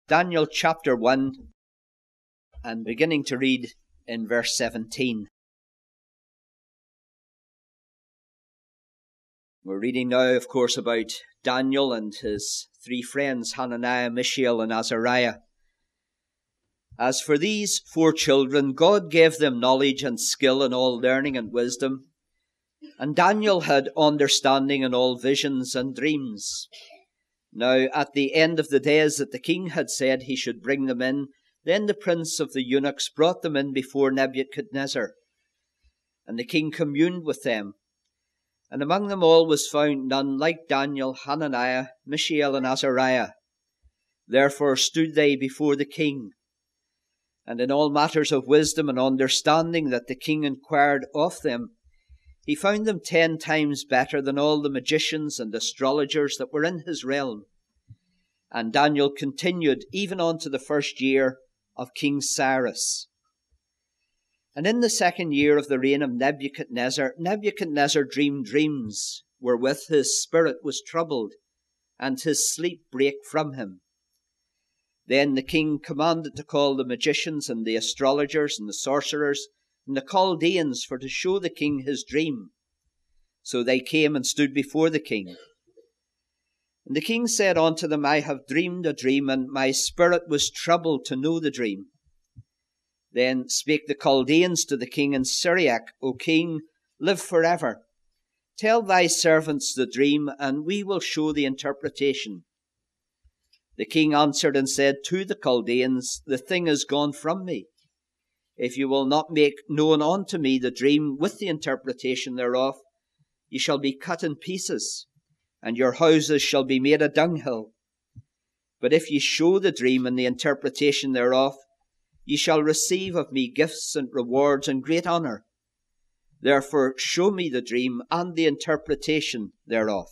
Daniel chapter 1, and beginning to read in verse 17. We're reading now, of course, about Daniel and his three friends, Hananiah, Mishael, and Azariah. As for these four children, God gave them knowledge and skill in all learning and wisdom. And Daniel had understanding in all visions and dreams. Now, at the end of the days that the king had said he should bring them in, then the prince of the eunuchs brought them in before Nebuchadnezzar. And the king communed with them. And among them all was found none like Daniel, Hananiah, Mishael, and Azariah. Therefore stood they before the king. And in all matters of wisdom and understanding that the king inquired of them, he found them 10 times better than all the magicians and astrologers that were in his realm. And Daniel continued even unto the first year of King Cyrus. And in the 2nd year of the reign of Nebuchadnezzar dreamed dreams, wherewith his spirit was troubled, and his sleep brake from him. Then the king commanded to call the magicians and the astrologers and the sorcerers and the Chaldeans for to show the king his dream. So they came and stood before the king. And the king said unto them, I have dreamed a dream, and my spirit was troubled to know the dream. Then spake the Chaldeans to the king in Syriac, O king, live forever. Tell thy servants the dream, and we will show the interpretation. The king answered and said to the Chaldeans, the thing is gone from me. If you will not make known unto me the dream with the interpretation thereof, ye shall be cut in pieces, and your houses shall be made a dunghill. But if ye show the dream and the interpretation thereof, ye shall receive of me gifts and rewards and great honour. Therefore show me the dream and the interpretation thereof.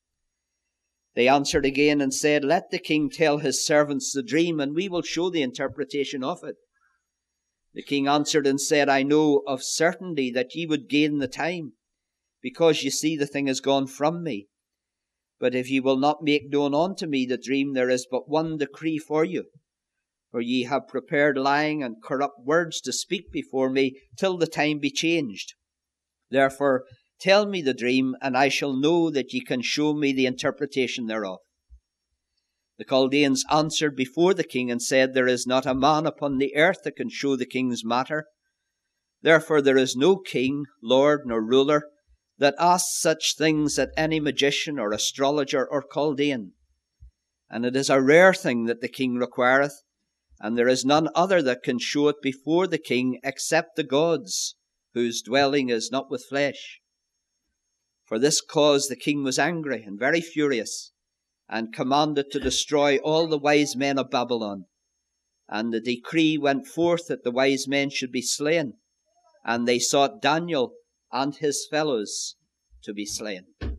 They answered again and said, Let the king tell his servants the dream, and we will show the interpretation of it. The king answered and said, I know of certainty that ye would gain the time, because ye see the thing is gone from me. But if ye will not make known unto me the dream, there is but one decree for you. For ye have prepared lying and corrupt words to speak before me till the time be changed. Therefore tell me the dream, and I shall know that ye can show me the interpretation thereof. The Chaldeans answered before the king and said, There is not a man upon the earth that can show the king's matter. Therefore there is no king, lord, nor ruler that asks such things at any magician or astrologer or Chaldean. And it is a rare thing that the king requireth, and there is none other that can show it before the king except the gods, whose dwelling is not with flesh. For this cause the king was angry and very furious, and commanded to destroy all the wise men of Babylon. And the decree went forth that the wise men should be slain, and they sought Daniel and his fellows to be slain.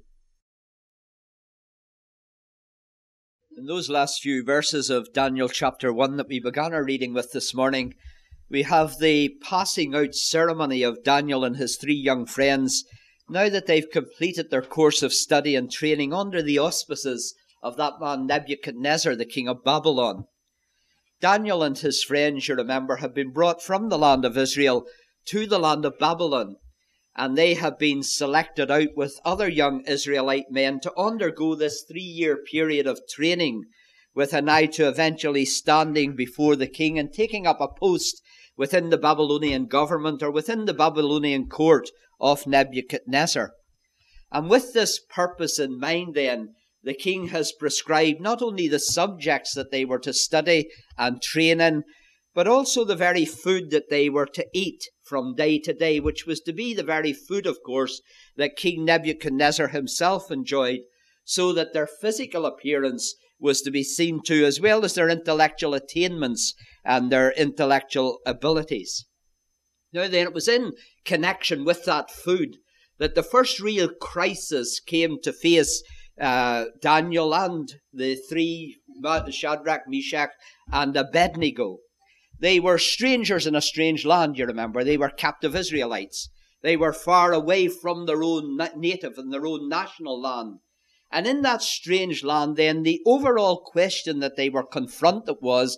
In those last few verses of Daniel chapter 1 that we began our reading with this morning, we have the passing out ceremony of Daniel and his 3 young friends, now that they've completed their course of study and training under the auspices of that man Nebuchadnezzar, the king of Babylon. Daniel and his friends, you remember, have been brought from the land of Israel to the land of Babylon, and they have been selected out with other young Israelite men to undergo this 3-year period of training with an eye to eventually standing before the king and taking up a post within the Babylonian government or within the Babylonian court of Nebuchadnezzar. And with this purpose in mind then, the king has prescribed not only the subjects that they were to study and train in, but also the very food that they were to eat from day to day, which was to be the very food, of course, that King Nebuchadnezzar himself enjoyed, so that their physical appearance was to be seen to, as well as their intellectual attainments and their intellectual abilities. Now then, it was in connection with that food that the first real crisis came to face Daniel and the 3, Shadrach, Meshach, and Abednego. They were strangers in a strange land, you remember. They were captive Israelites. They were far away from their own native and their own national land. And in that strange land then, the overall question that they were confronted was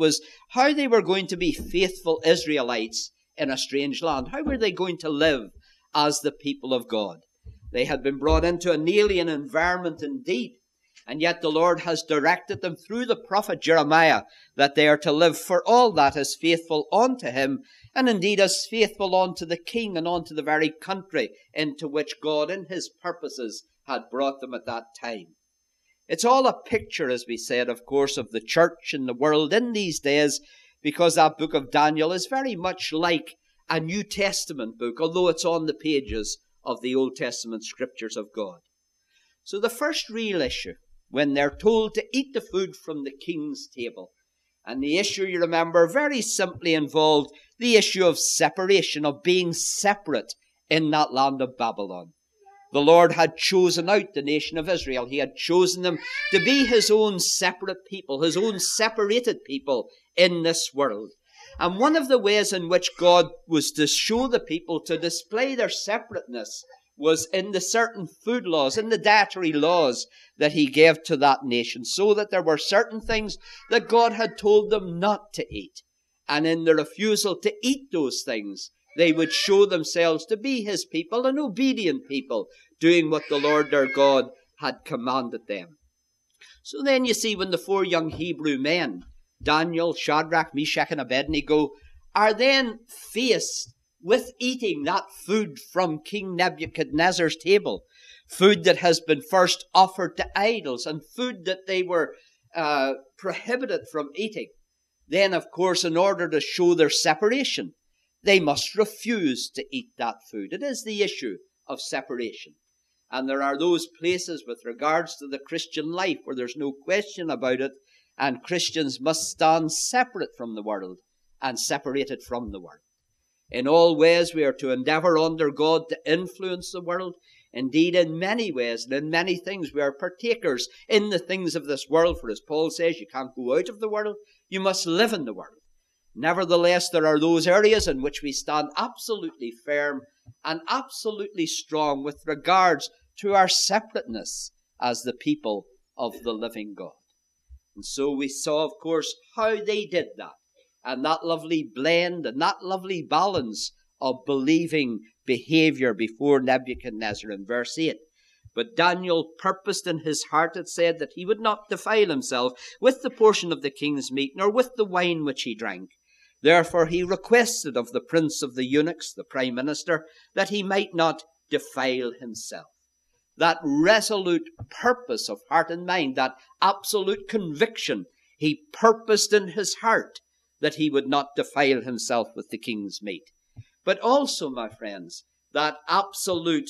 how they were going to be faithful Israelites in a strange land. How were they going to live as the people of God? They had been brought into an alien environment indeed, and yet the Lord has directed them through the prophet Jeremiah that they are to live for all that as faithful unto him, and indeed as faithful unto the king and unto the very country into which God in his purposes had brought them at that time. It's all a picture, as we said, of course, of the church and the world in these days, because that book of Daniel is very much like a New Testament book, although it's on the pages of the Old Testament scriptures of God. So the first real issue, when they're told to eat the food from the king's table, and the issue, you remember, very simply involved the issue of separation, of being separate in that land of Babylon. The Lord had chosen out the nation of Israel. He had chosen them to be his own separate people, his own separated people in this world. And one of the ways in which God was to show the people to display their separateness was in the certain food laws, in the dietary laws that he gave to that nation, so that there were certain things that God had told them not to eat. And in the refusal to eat those things, they would show themselves to be his people, an obedient people, doing what the Lord their God had commanded them. So then you see, when the four young Hebrew men, Daniel, Shadrach, Meshach, and Abednego, are then faced with eating that food from King Nebuchadnezzar's table, food that has been first offered to idols and food that they were prohibited from eating, then, of course, in order to show their separation, they must refuse to eat that food. It is the issue of separation. And there are those places with regards to the Christian life where there's no question about it, and Christians must stand separate from the world and separated from the world. In all ways, we are to endeavor under God to influence the world. Indeed, in many ways and in many things, we are partakers in the things of this world. For as Paul says, you can't go out of the world, you must live in the world. Nevertheless, there are those areas in which we stand absolutely firm and absolutely strong with regards to our separateness as the people of the living God. And so we saw, of course, how they did that, and that lovely blend and that lovely balance of believing behavior before Nebuchadnezzar in verse 8. But Daniel purposed in his heart, it said, that he would not defile himself with the portion of the king's meat, nor with the wine which he drank. Therefore he requested of the prince of the eunuchs, the prime minister, that he might not defile himself. That resolute purpose of heart and mind, that absolute conviction, he purposed in his heart that he would not defile himself with the king's meat. But also, my friends, that absolute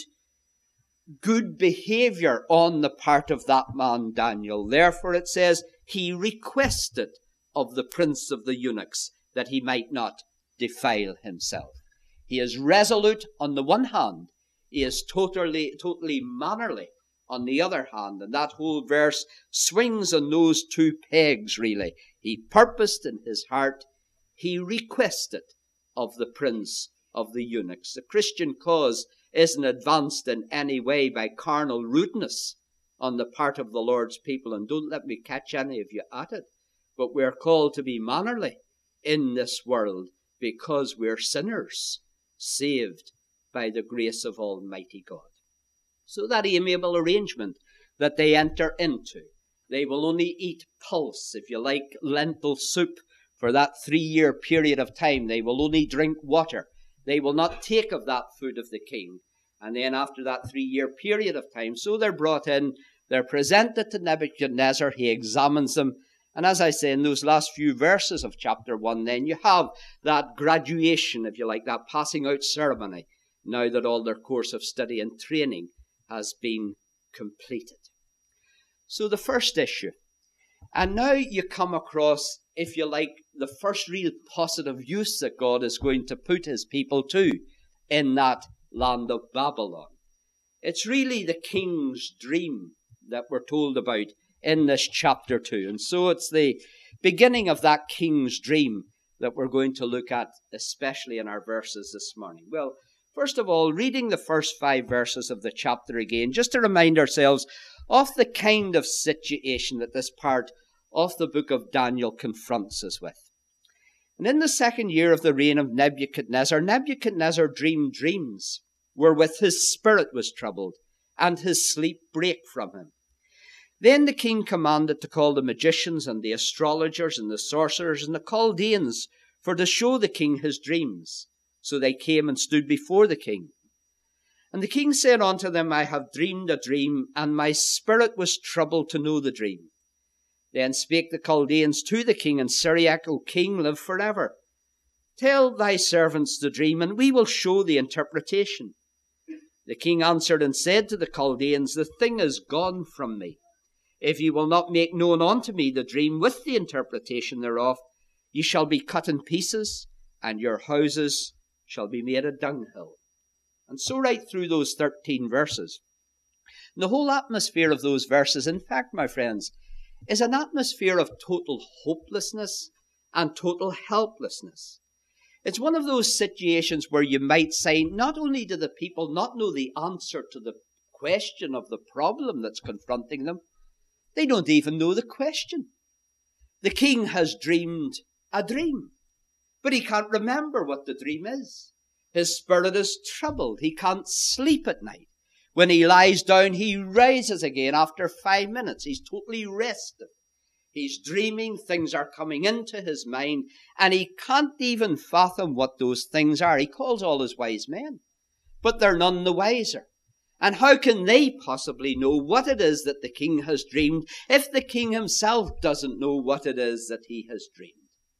good behavior on the part of that man Daniel. Therefore it says, he requested of the prince of the eunuchs that he might not defile himself. He is resolute on the one hand. He is totally mannerly on the other hand. And that whole verse swings on those two pegs, really. He purposed in his heart. He requested of the prince of the eunuchs. The Christian cause isn't advanced in any way by carnal rudeness on the part of the Lord's people. And don't let me catch any of you at it. But we're called to be mannerly in this world because we're sinners, saved by the grace of Almighty God. So that amiable arrangement that they enter into, they will only eat pulse, if you like, lentil soup for that 3-year period of time. They will only drink water. They will not take of that food of the king. And then after that 3-year period of time, so they're brought in, they're presented to Nebuchadnezzar, he examines them. And as I say, in those last few verses of chapter 1, then you have that graduation, if you like, that passing out ceremony, now that all their course of study and training has been completed. So the first issue. And now you come across, if you like, the first real positive use that God is going to put his people to in that land of Babylon. It's really the king's dream that we're told about in this chapter 2. And so it's the beginning of that king's dream that we're going to look at, especially in our verses this morning. Well, first of all, reading the first 5 verses of the chapter again, just to remind ourselves of the kind of situation that this part of the book of Daniel confronts us with. And in the 2nd year of the reign of Nebuchadnezzar, Nebuchadnezzar dreamed dreams wherewith his spirit was troubled, and his sleep brake from him. Then the king commanded to call the magicians and the astrologers and the sorcerers and the Chaldeans for to show the king his dreams. So they came and stood before the king. And the king said unto them, I have dreamed a dream, and my spirit was troubled to know the dream. Then spake the Chaldeans to the king in Syriac, O king, live forever. Tell thy servants the dream, and we will show the interpretation. The king answered and said to the Chaldeans, the thing is gone from me. If ye will not make known unto me the dream with the interpretation thereof, ye shall be cut in pieces, and your houses shall be made a dunghill. And so right through those 13 verses. And the whole atmosphere of those verses, in fact, my friends, is an atmosphere of total hopelessness and total helplessness. It's one of those situations where you might say, not only do the people not know the answer to the question of the problem that's confronting them, they don't even know the question. The king has dreamed a dream, but he can't remember what the dream is. His spirit is troubled. He can't sleep at night. When he lies down, he rises again after 5 minutes. He's totally rested. He's dreaming. Things are coming into his mind, and he can't even fathom what those things are. He calls all his wise men, but they're none the wiser. And how can they possibly know what it is that the king has dreamed if the king himself doesn't know what it is that he has dreamed?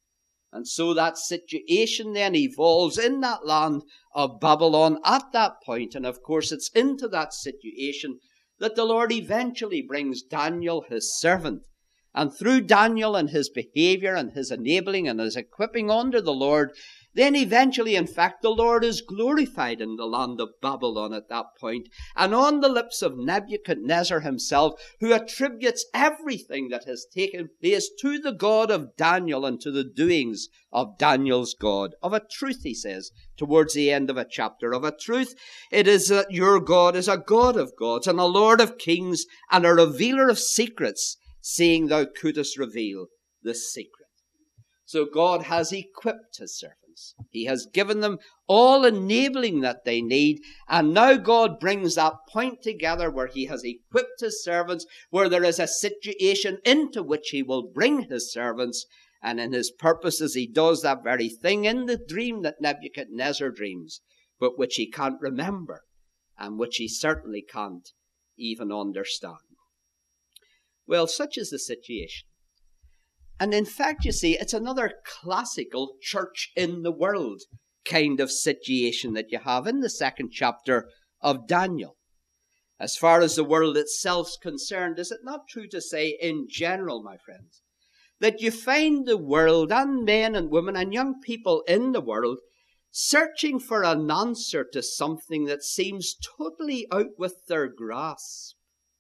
And so that situation then evolves in that land of Babylon at that point. And of course, it's into that situation that the Lord eventually brings Daniel, his servant. And through Daniel and his behavior and his enabling and his equipping under the Lord, then eventually, in fact, the Lord is glorified in the land of Babylon at that point, and on the lips of Nebuchadnezzar himself, who attributes everything that has taken place to the God of Daniel and to the doings of Daniel's God. Of a truth, he says, towards the end of a chapter, of a truth, it is that your God is a God of gods and a Lord of kings and a revealer of secrets, seeing thou couldst reveal the secret. So God has equipped his servants. He has given them all enabling that they need. And now God brings that point together where he has equipped his servants, where there is a situation into which he will bring his servants. And in his purposes, he does that very thing in the dream that Nebuchadnezzar dreams, but which he can't remember and which he certainly can't even understand. Well, such is the situation. And in fact, you see, it's another classical church in the world kind of situation that you have in the 2nd chapter of Daniel. As far as the world itself is concerned, is it not true to say in general, my friends, that you find the world and men and women and young people in the world searching for an answer to something that seems totally out with their grasp?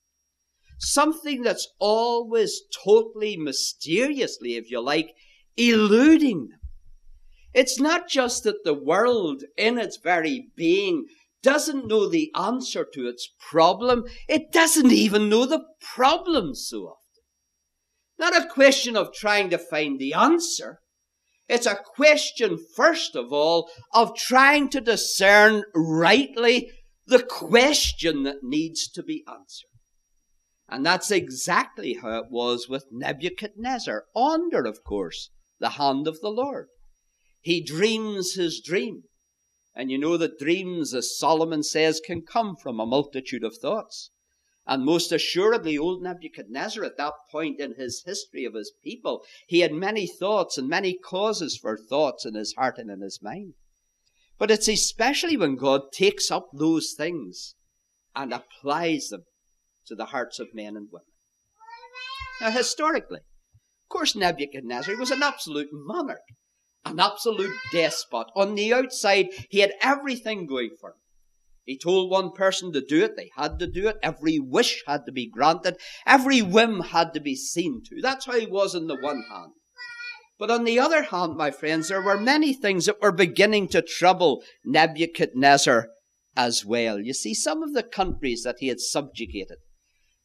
Something that's always totally mysteriously, if you like, eluding them. It's not just that the world in its very being doesn't know the answer to its problem. It doesn't even know the problem so often. Not a question of trying to find the answer. It's a question, first of all, of trying to discern rightly the question that needs to be answered. And that's exactly how it was with Nebuchadnezzar, under, of course, the hand of the Lord. He dreams his dream. And you know that dreams, as Solomon says, can come from a multitude of thoughts. And most assuredly, old Nebuchadnezzar, at that point in his history of his people, he had many thoughts and many causes for thoughts in his heart and in his mind. But it's especially when God takes up those things and applies them to the hearts of men and women. Now, historically, of course, Nebuchadnezzar was an absolute monarch, an absolute despot. On the outside, he had everything going for him. He told one person to do it, they had to do it. Every wish had to be granted. Every whim had to be seen to. That's how he was on the one hand. But on the other hand, my friends, there were many things that were beginning to trouble Nebuchadnezzar as well. You see, some of the countries that he had subjugated,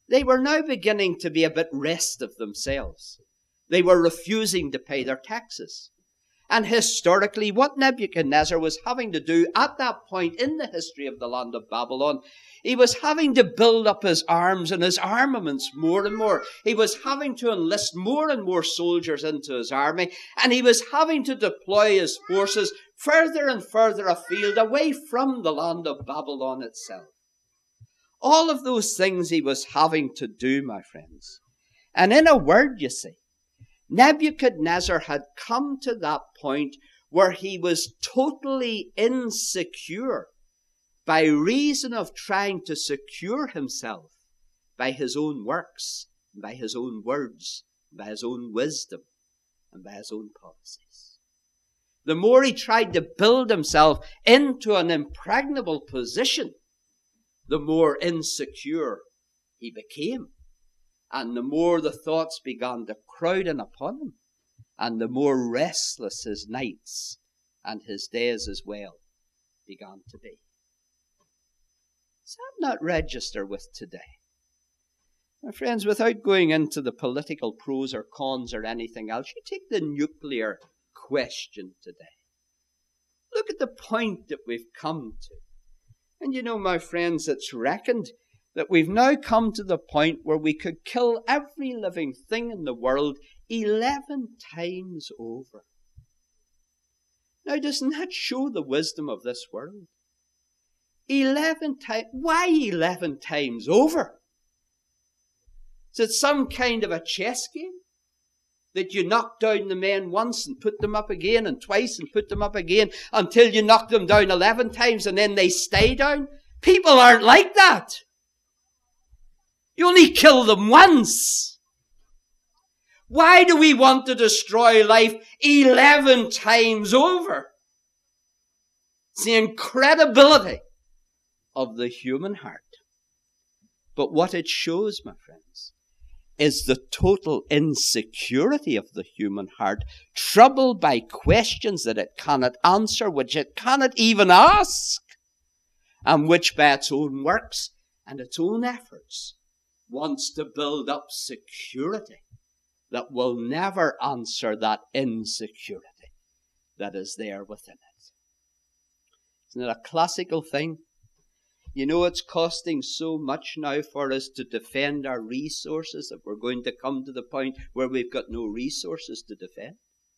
they were now beginning to be a bit restive themselves. They were refusing to pay their taxes. And historically, what Nebuchadnezzar was having to do at that point in the history of the land of Babylon, he was having to build up his arms and his armaments more and more. He was having to enlist more and more soldiers into his army, and he was having to deploy his forces further and further afield, away from the land of Babylon itself. All of those things he was having to do, my friends. And in a word, you see, Nebuchadnezzar had come to that point where he was totally insecure by reason of trying to secure himself by his own works, by his own words, by his own wisdom, and by his own policies. The more he tried to build himself into an impregnable position, the more insecure he became. And the more the thoughts began to crowd in upon him, and the more restless his nights and his days as well began to be. Does that not register with today? My friends, without going into the political pros or cons or anything else, you take the nuclear question today. Look at the point that we've come to. And you know, my friends, it's reckoned that we've now come to the point where we could kill every living thing in the world 11 times over. Now, doesn't that show the wisdom of this world? 11 times. Why 11 times over? Is it some kind of a chess game? That you knock down the men once and put them up again and twice and put them up again until you knock them down 11 times and then they stay down? People aren't like that. You only kill them once. Why do we want to destroy life 11 times over? It's the incredibility of the human heart. But what it shows, my friends, is the total insecurity of the human heart, troubled by questions that it cannot answer, which it cannot even ask, and which by its own works and its own efforts wants to build up security that will never answer that insecurity that is there within it. Isn't it a classical thing? You know, it's costing so much now for us to defend our resources that we're going to come to the point where we've got no resources to defend.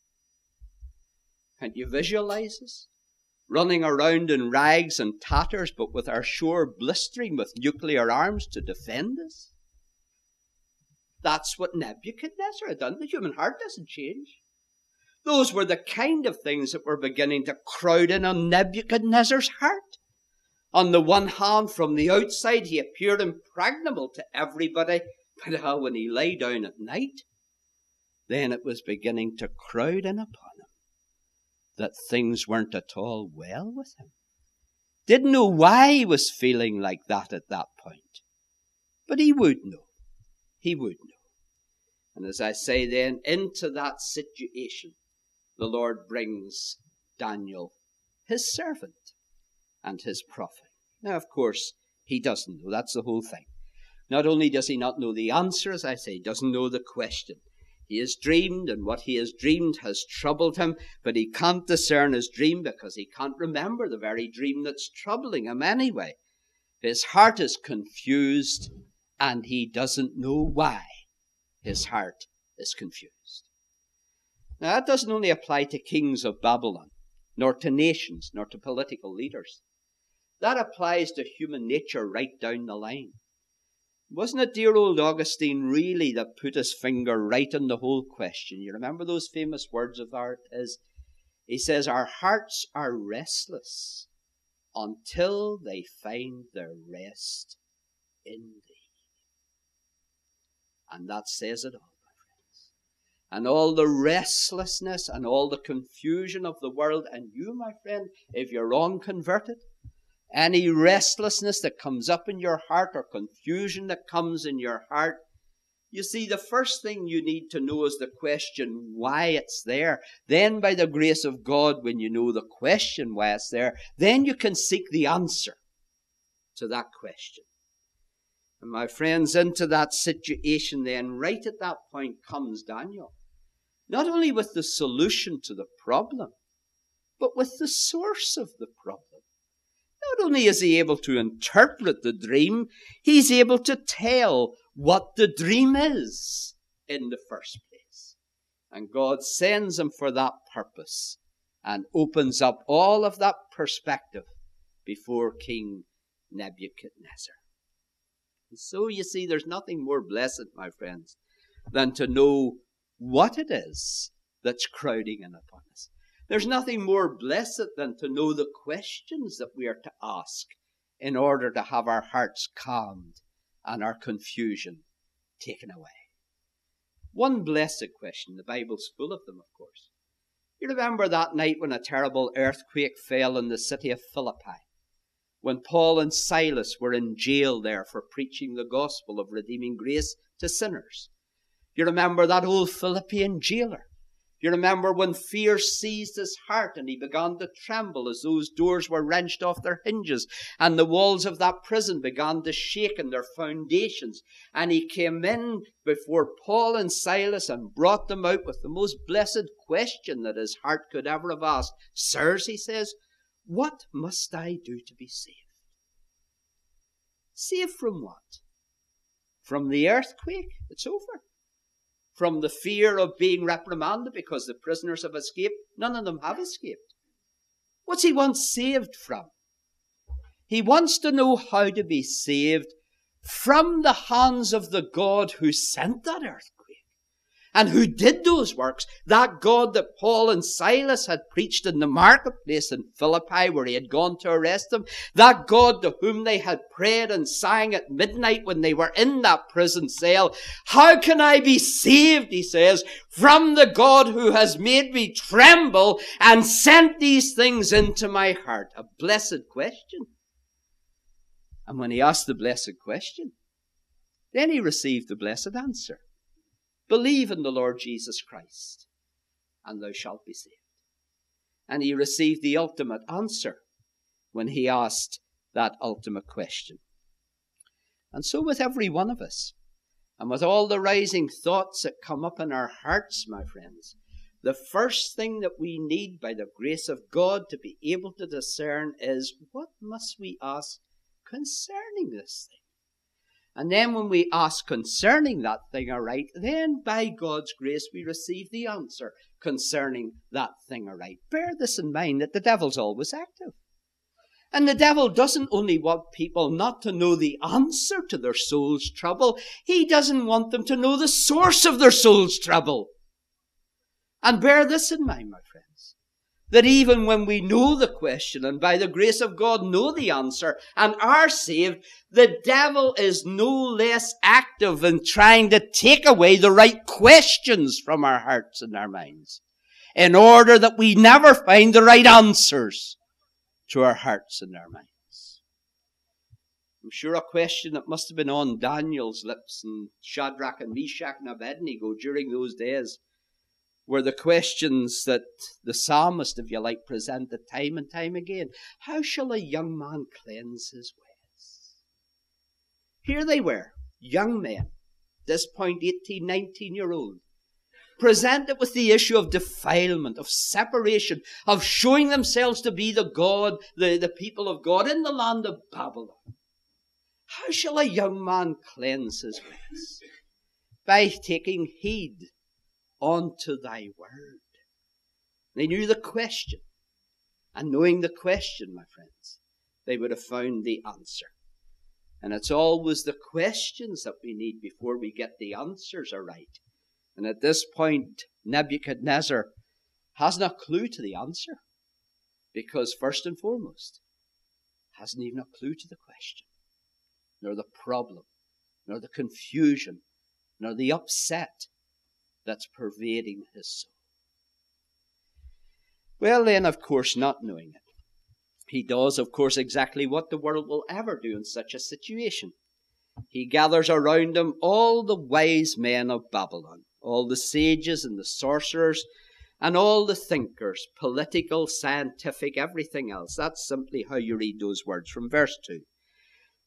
Can't you visualize us? Running around in rags and tatters, but with our shore blistering with nuclear arms to defend us? That's what Nebuchadnezzar had done. The human heart doesn't change. Those were the kind of things that were beginning to crowd in on Nebuchadnezzar's heart. On the one hand, from the outside, he appeared impregnable to everybody, but when he lay down at night, then it was beginning to crowd in upon him that things weren't at all well with him. Didn't know why he was feeling like that at that point. But he would know. He would know. And as I say then, into that situation, the Lord brings Daniel, his servant, and his prophet. Now, of course, he doesn't know. That's the whole thing. Not only does he not know the answer, as I say, he doesn't know the question. He has dreamed, and what he has dreamed has troubled him, but he can't discern his dream because he can't remember the very dream that's troubling him anyway. His heart is confused, and he doesn't know why his heart is confused. Now, that doesn't only apply to kings of Babylon, nor to nations, nor to political leaders. That applies to human nature right down the line. Wasn't it dear old Augustine really that put his finger right on the whole question? You remember those famous words of his? He says, our hearts are restless until they find their rest in thee. And that says it all, my friends. And all the restlessness and all the confusion of the world, and you, my friend, if you're unconverted, any restlessness that comes up in your heart or confusion that comes in your heart, you see, the first thing you need to know is the question why it's there. Then by the grace of God, when you know the question why it's there, then you can seek the answer to that question. And my friends, into that situation then, right at that point comes Daniel. Not only with the solution to the problem, but with the source of the problem. Not only is he able to interpret the dream, he's able to tell what the dream is in the first place. And God sends him for that purpose and opens up all of that perspective before King Nebuchadnezzar. And so you see, there's nothing more blessed, my friends, than to know what it is that's crowding in upon us. There's nothing more blessed than to know the questions that we are to ask in order to have our hearts calmed and our confusion taken away. One blessed question, the Bible's full of them, of course. You remember that night when a terrible earthquake fell in the city of Philippi, when Paul and Silas were in jail there for preaching the gospel of redeeming grace to sinners. You remember that old Philippian jailer. You remember when fear seized his heart and he began to tremble as those doors were wrenched off their hinges and the walls of that prison began to shake in their foundations. And he came in before Paul and Silas and brought them out with the most blessed question that his heart could ever have asked. Sirs, he says, what must I do to be saved? Saved from what? From the earthquake? It's over. From the fear of being reprimanded because the prisoners have escaped? None of them have escaped. What's he want saved from? He wants to know how to be saved from the hands of the God who sent that earthquake and who did those works. That God that Paul and Silas had preached in the marketplace in Philippi where he had gone to arrest them. That God to whom they had prayed and sang at midnight when they were in that prison cell. How can I be saved, he says, from the God who has made me tremble and sent these things into my heart? A blessed question. And when he asked the blessed question, then he received the blessed answer. Believe in the Lord Jesus Christ, and thou shalt be saved. And he received the ultimate answer when he asked that ultimate question. And so with every one of us, and with all the rising thoughts that come up in our hearts, my friends, the first thing that we need by the grace of God to be able to discern is, what must we ask concerning this thing? And then when we ask concerning that thing aright, then by God's grace we receive the answer concerning that thing aright. Bear this in mind, that the devil's always active. And the devil doesn't only want people not to know the answer to their soul's trouble, he doesn't want them to know the source of their soul's trouble. And bear this in mind, my friends, that even when we know the question and by the grace of God know the answer and are saved, the devil is no less active in trying to take away the right questions from our hearts and our minds in order that we never find the right answers to our hearts and our minds. I'm sure a question that must have been on Daniel's lips and Shadrach and Meshach and Abednego during those days were the questions that the psalmist, if you like, presented time and time again. How shall a young man cleanse his ways? Here they were, young men, at this point 18, 19-year-old, presented with the issue of defilement, of separation, of showing themselves to be the people of God in the land of Babylon. How shall a young man cleanse his ways? By taking heed unto thy word. They knew the question. And knowing the question, my friends, they would have found the answer. And it's always the questions that we need before we get the answers aright. And at this point, Nebuchadnezzar hasn't a clue to the answer. Because first and foremost, hasn't even a clue to the question, nor the problem, nor the confusion, nor the upset that's pervading his soul. Well then, of course, not knowing it, he does, of course, exactly what the world will ever do in such a situation. He gathers around him all the wise men of Babylon, all the sages and the sorcerers, and all the thinkers, political, scientific, everything else. That's simply how you read those words from verse 2.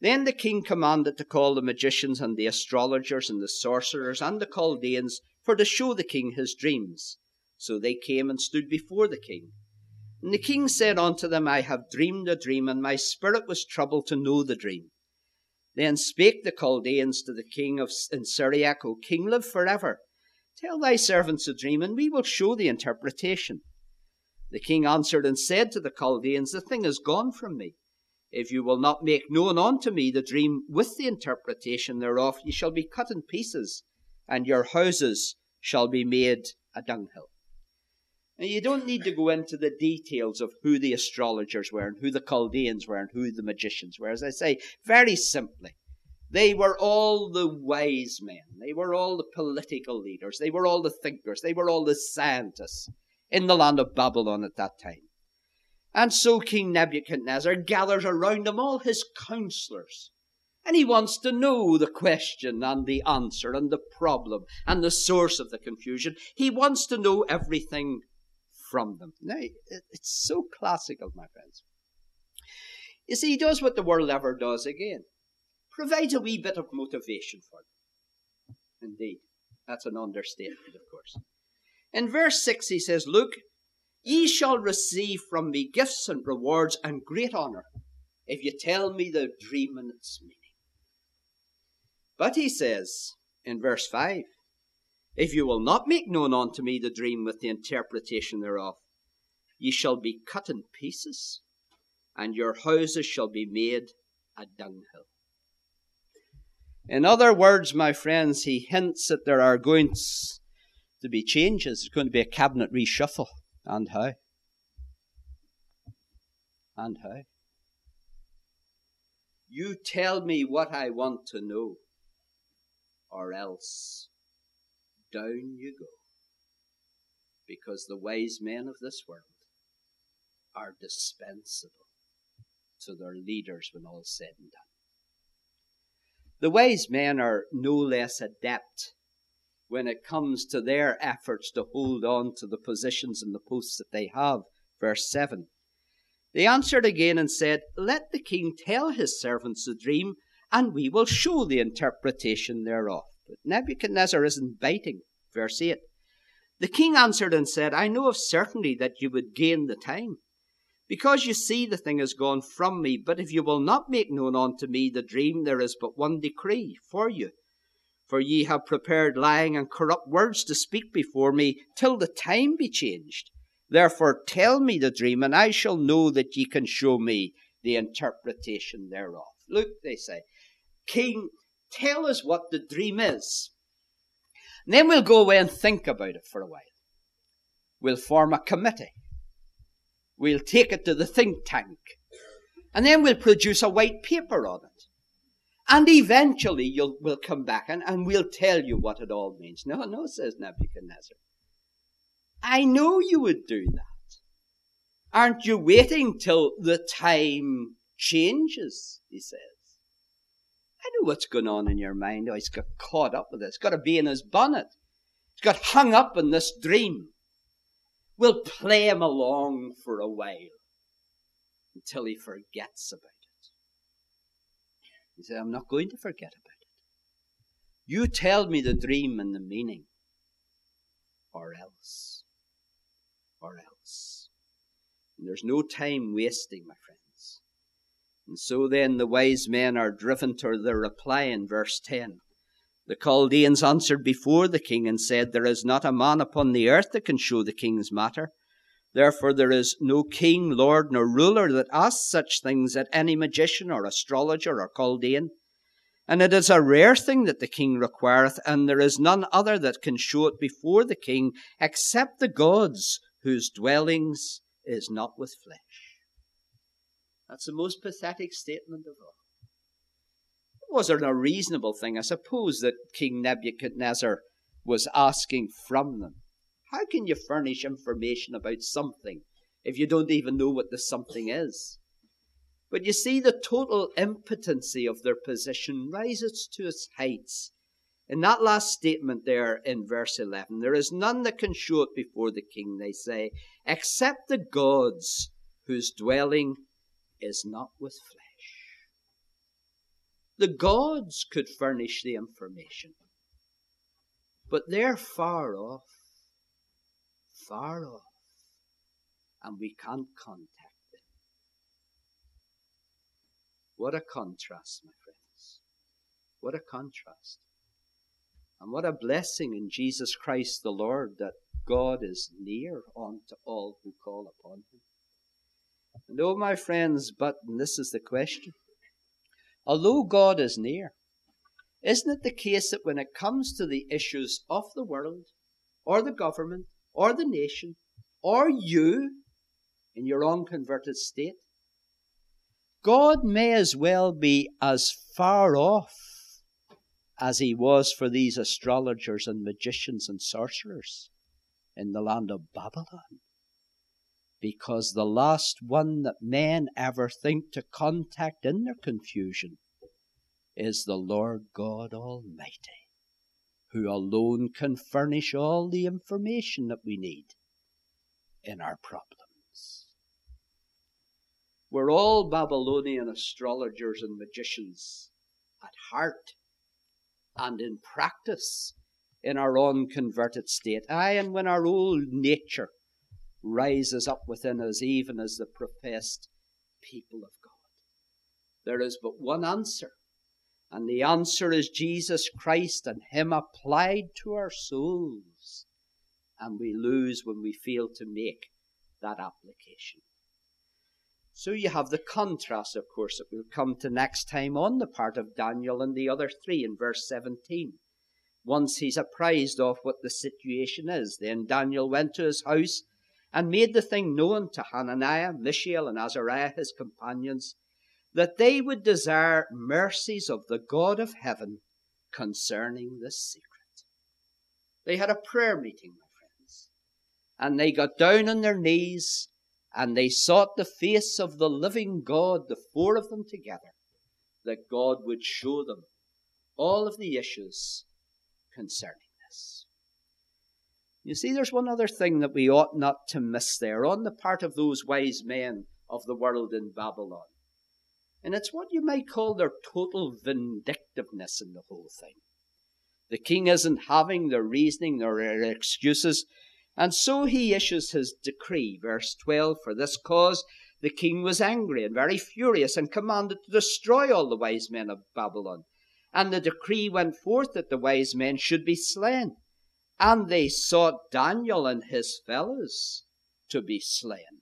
Then the king commanded to call the magicians and the astrologers and the sorcerers and the Chaldeans for to show the king his dreams. So they came and stood before the king. And the king said unto them, I have dreamed a dream, and my spirit was troubled to know the dream. Then spake the Chaldeans to the king in Syriac, O king, live forever. Tell thy servants the dream, and we will show the interpretation. The king answered and said to the Chaldeans, the thing is gone from me. If you will not make known unto me the dream with the interpretation thereof, ye shall be cut in pieces, and your houses shall be made a dunghill. Now, you don't need to go into the details of who the astrologers were and who the Chaldeans were and who the magicians were. As I say, very simply, they were all the wise men. They were all the political leaders. They were all the thinkers. They were all the scientists in the land of Babylon at that time. And so King Nebuchadnezzar gathers around him all his counselors. And he wants to know the question and the answer and the problem and the source of the confusion. He wants to know everything from them. Now, it's so classical, my friends. You see, he does what the world never does again. Provides a wee bit of motivation for them. Indeed, that's an understatement, of course. In verse 6 he says, Look, ye shall receive from me gifts and rewards and great honour, if you tell me the dream and its meaning. But he says in verse 5, If you will not make known unto me the dream with the interpretation thereof, ye shall be cut in pieces, and your houses shall be made a dunghill. In other words, my friends, he hints that there are going to be changes. There's going to be a cabinet reshuffle. And how? And how? You tell me what I want to know, or else down you go. Because the wise men of this world are dispensable to their leaders when all is said and done. The wise men are no less adept when it comes to their efforts to hold on to the positions and the posts that they have. Verse 7. They answered again and said, Let the king tell his servants the dream, and we will show the interpretation thereof. But Nebuchadnezzar isn't biting. Verse 8. The king answered and said, I know of certainty that you would gain the time, because you see the thing is gone from me. But if you will not make known unto me the dream, there is but one decree for you. For ye have prepared lying and corrupt words to speak before me, till the time be changed. Therefore tell me the dream, and I shall know that ye can show me the interpretation thereof. Look, they say, King, tell us what the dream is. And then we'll go away and think about it for a while. We'll form a committee. We'll take it to the think tank. And then we'll produce a white paper on it. And eventually we'll come back and we'll tell you what it all means. No, says Nebuchadnezzar. I know you would do that. Aren't you waiting till the time changes, he says. I know what's going on in your mind. Oh, he's got caught up with this. He's got to be in his bonnet. He's got hung up in this dream. We'll play him along for a while until he forgets about it. He said, I'm not going to forget about it. You tell me the dream and the meaning, or else. Or else. And there's no time wasting, my friends. And so then the wise men are driven to their reply in verse 10. The Chaldeans answered before the king and said, There is not a man upon the earth that can show the king's matter. Therefore there is no king, lord, nor ruler that asks such things at any magician or astrologer or Chaldean. And it is a rare thing that the king requireth, and there is none other that can show it before the king, except the gods, whose dwellings is not with flesh. That's the most pathetic statement of all. Was it a reasonable thing, I suppose, that King Nebuchadnezzar was asking from them? How can you furnish information about something if you don't even know what the something is? But you see, the total impotency of their position rises to its heights. In that last statement there in verse 11, there is none that can show it before the king, they say, except the gods whose dwelling is not with flesh. The gods could furnish the information. But they're far off, and we can't contact them. What a contrast, my friends. What a contrast. And what a blessing in Jesus Christ the Lord that God is near unto all who call upon him. And oh, my friends, but, and this is the question, although God is near, isn't it the case that when it comes to the issues of the world, or the government, or the nation, or you, in your unconverted state, God may as well be as far off as he was for these astrologers and magicians and sorcerers in the land of Babylon. Because the last one that men ever think to contact in their confusion is the Lord God Almighty, who alone can furnish all the information that we need in our problems. We're all Babylonian astrologers and magicians at heart and in practice in our unconverted state. Aye, and when our old nature rises up within us, even as the professed people of God, there is but one answer, and the answer is Jesus Christ and him applied to our souls, and we lose when we fail to make that application. So you have the contrast, of course, that we'll come to next time on the part of Daniel and the other three in verse 17. Once he's apprised of what the situation is, then Daniel went to his house and made the thing known to Hananiah, Mishael, and Azariah, his companions, that they would desire mercies of the God of heaven concerning this secret. They had a prayer meeting, my friends, and they got down on their knees and they sought the face of the living God, the four of them together, that God would show them all of the issues concerning this. You see, there's one other thing that we ought not to miss there on the part of those wise men of the world in Babylon. And it's what you might call their total vindictiveness in the whole thing. The king isn't having their reasoning nor their excuses, and so he issues his decree. Verse 12, for this cause the king was angry and very furious and commanded to destroy all the wise men of Babylon. And the decree went forth that the wise men should be slain. And they sought Daniel and his fellows to be slain.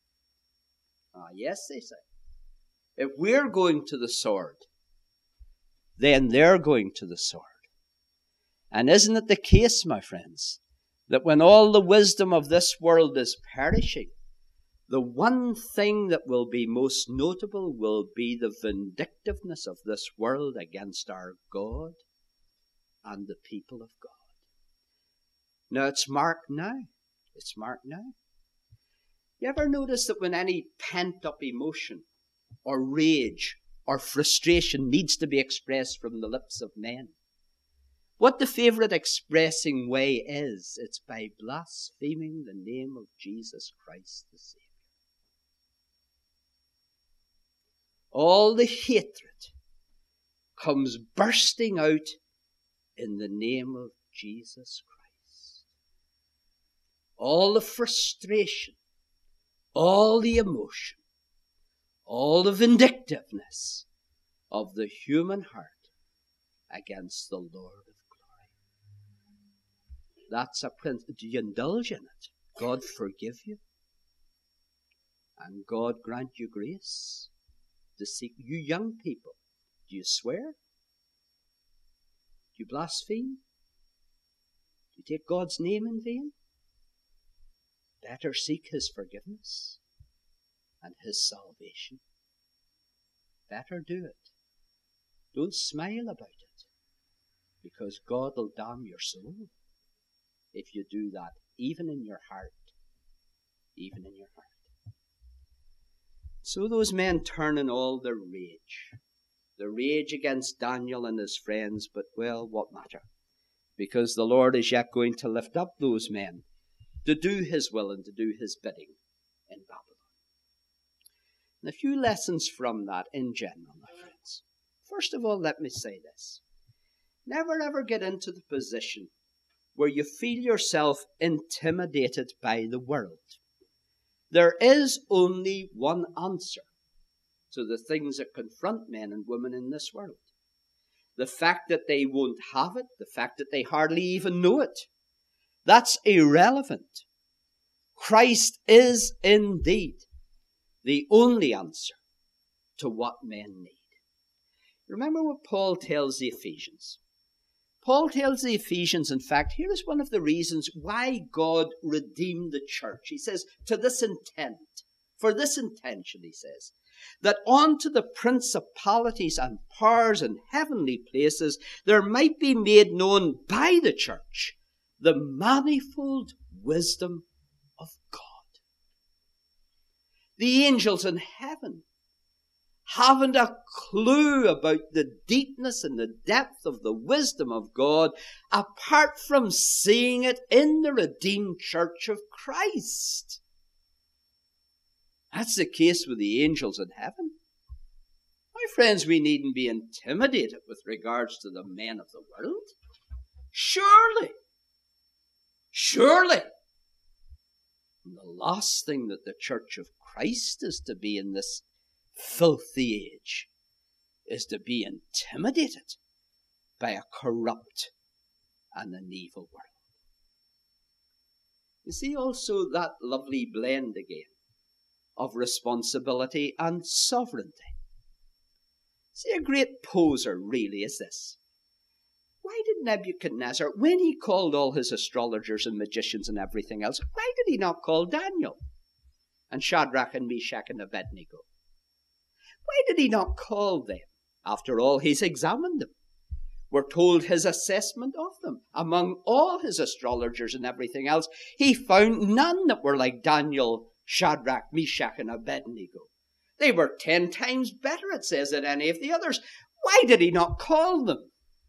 Yes, they say. If we're going to the sword, then they're going to the sword. And isn't it the case, my friends, that when all the wisdom of this world is perishing, the one thing that will be most notable will be the vindictiveness of this world against our God and the people of God. Now, it's marked now. It's marked now. You ever notice that when any pent-up emotion or rage or frustration needs to be expressed from the lips of men, what the favourite expressing way is, it's by blaspheming the name of Jesus Christ the Saviour. All the hatred comes bursting out in the name of Jesus Christ. All the frustration, all the emotion, all the vindictiveness of the human heart against the Lord of glory. That's a principle. Do you indulge in it? God forgive you. And God grant you grace to seek. You young people, do you swear? Do you blaspheme? Do you take God's name in vain? Better seek his forgiveness and his salvation. Better do it. Don't smile about it, because God will damn your soul if you do that, even in your heart. Even in your heart. So those men turn in all their rage against Daniel and his friends, but well, what matter? Because the Lord is yet going to lift up those men to do his will and to do his bidding in Babylon. And a few lessons from that in general, my friends. First of all, let me say this. Never ever get into the position where you feel yourself intimidated by the world. There is only one answer to the things that confront men and women in this world. The fact that they won't have it, the fact that they hardly even know it, that's irrelevant. Christ is indeed the only answer to what men need. Remember what Paul tells the Ephesians. Paul tells the Ephesians, in fact, here is one of the reasons why God redeemed the church. He says, to this intent, for this intention, he says, that unto the principalities and powers in heavenly places there might be made known by the church the manifold wisdom of God. The angels in heaven haven't a clue about the deepness and the depth of the wisdom of God apart from seeing it in the redeemed church of Christ. That's the case with the angels in heaven. My friends, we needn't be intimidated with regards to the men of the world. Surely. And the last thing that the church of Christ is to be in this filthy age is to be intimidated by a corrupt and an evil world. You see also that lovely blend again of responsibility and sovereignty. See, a great poser really is this. Why did Nebuchadnezzar, when he called all his astrologers and magicians and everything else, why did he not call Daniel and Shadrach and Meshach and Abednego? Why did he not call them? After all, he's examined them. We're told his assessment of them. Among all his astrologers and everything else, he found none that were like Daniel, Shadrach, Meshach, and Abednego. They were 10 times better, it says, than any of the others. Why did he not call them?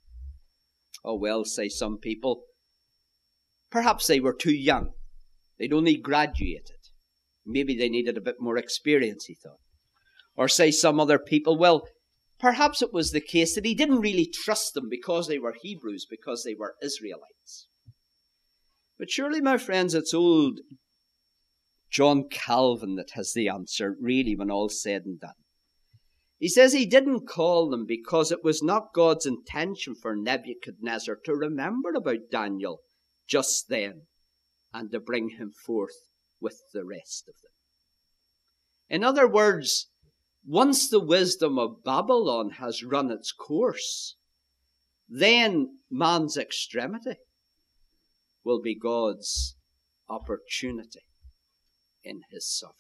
Oh, well, say some people, perhaps they were too young. They'd only graduated. Maybe they needed a bit more experience, he thought. Or say some other people, well, perhaps it was the case that he didn't really trust them because they were Hebrews, because they were Israelites. But surely, my friends, it's old John Calvin that has the answer, really, when all's said and done. He says he didn't call them because it was not God's intention for Nebuchadnezzar to remember about Daniel just then and to bring him forth with the rest of them. In other words, once the wisdom of Babylon has run its course, then man's extremity will be God's opportunity in his sovereignty.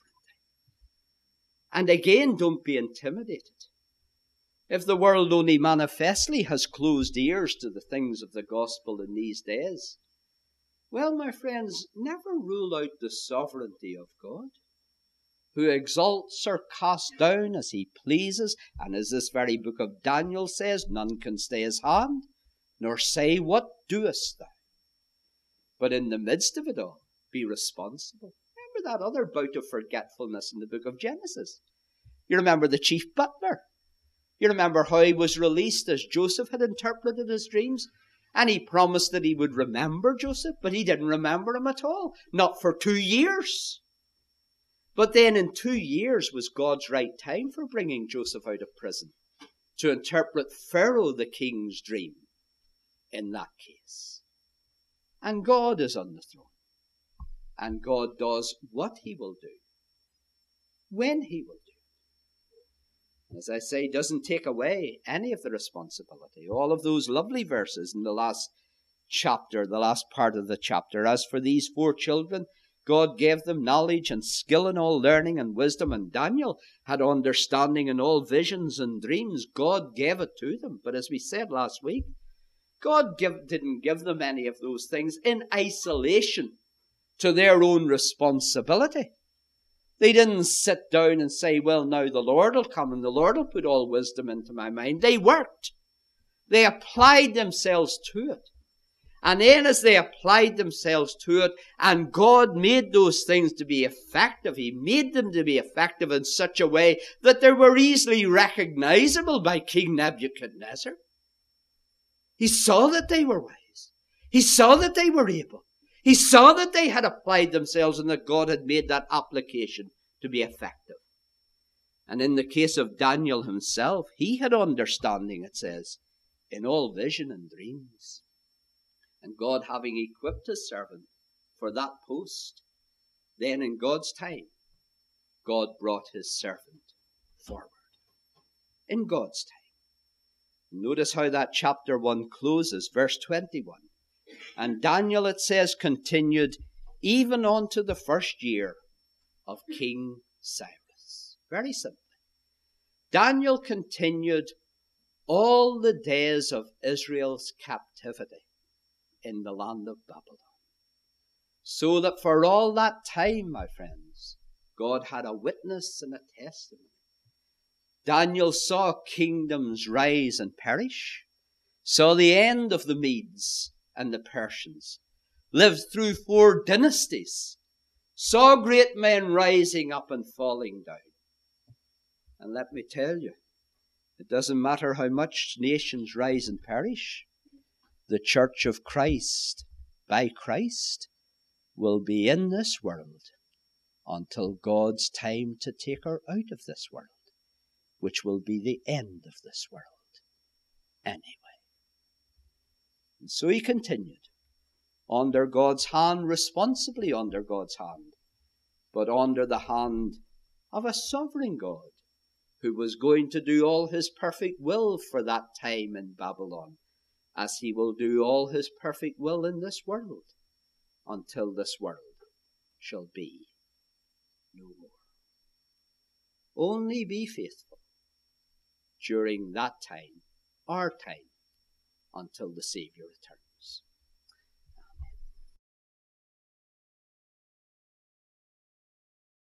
And again, don't be intimidated. If the world only manifestly has closed ears to the things of the gospel in these days, well, my friends, never rule out the sovereignty of God, who exalts or casts down as he pleases, and as this very book of Daniel says, none can stay his hand, nor say, what doest thou? But in the midst of it all, be responsible. Remember that other bout of forgetfulness in the book of Genesis. You remember the chief butler. You remember how he was released as Joseph had interpreted his dreams. And he promised that he would remember Joseph, but he didn't remember him at all. Not for 2 years. But then in 2 years was God's right time for bringing Joseph out of prison to interpret Pharaoh the king's dream in that case. And God is on the throne. And God does what he will do, when he will do. As I say, doesn't take away any of the responsibility. All of those lovely verses in the last chapter, the last part of the chapter. As for these 4 children, God gave them knowledge and skill in all learning and wisdom. And Daniel had understanding in all visions and dreams. God gave it to them. But as we said last week, God didn't give them any of those things in isolation to their own responsibility. They didn't sit down and say, well, now the Lord will come and the Lord will put all wisdom into my mind. They worked. They applied themselves to it. And then as they applied themselves to it, and God made those things to be effective, He made them to be effective in such a way that they were easily recognizable by King Nebuchadnezzar. He saw that they were wise. He saw that they were able. He saw that they had applied themselves and that God had made that application to be effective. And in the case of Daniel himself, he had understanding, it says, in all vision and dreams. And God having equipped his servant for that post, then in God's time, God brought his servant forward. In God's time. Notice how that chapter 1 closes, verse 21. And Daniel, it says, continued even unto the first year of King Cyrus. Very simply. Daniel continued all the days of Israel's captivity in the land of Babylon. So that for all that time, my friends, God had a witness and a testimony. Daniel saw kingdoms rise and perish, saw the end of the Medes and the Persians, lived through 4 dynasties, saw great men rising up and falling down. And let me tell you, it doesn't matter how much nations rise and perish, the church of Christ, by Christ, will be in this world until God's time to take her out of this world, which will be the end of this world anyway. And so he continued, under God's hand, responsibly under God's hand, but under the hand of a sovereign God who was going to do all his perfect will for that time in Babylon, as he will do all his perfect will in this world until this world shall be no more. Only be faithful during that time, our time, until the Savior returns.